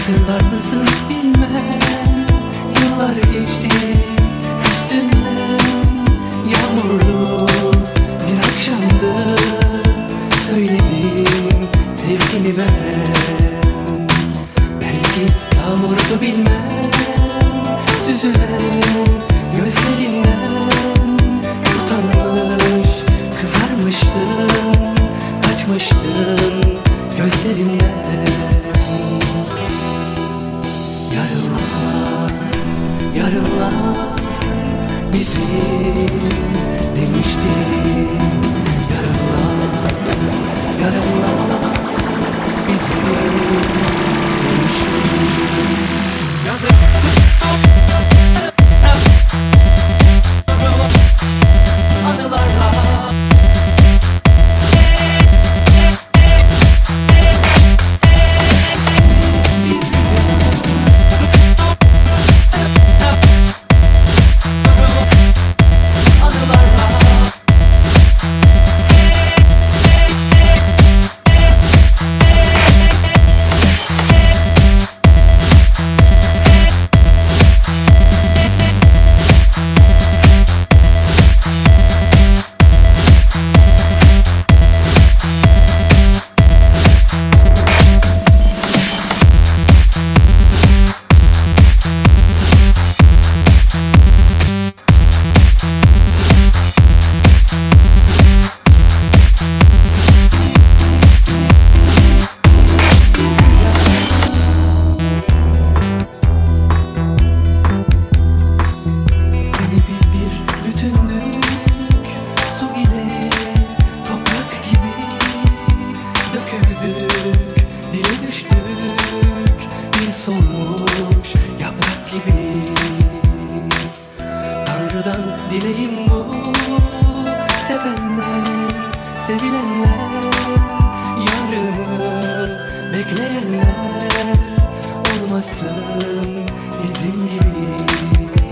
Hatırlar mısın bilmem, yıllar geçti üstünden. Yağmurlu bir akşamdı, söyledim sevgimi ben. Belki yağmurdu bilmem, süzülen gözlerinden. Utanmış kızarmıştın, kaçmıştın gözlerimden. Yarınlar, yarınlar bizi demiştin. Yarınlar, yarınlar bizi demiştin. Anılarla dile düştük, bir solmuş yaprak gibi. Tanrı'dan dileğim bu, sevenler, sevilenler, yarını bekleyenler olmasın bizim gibi.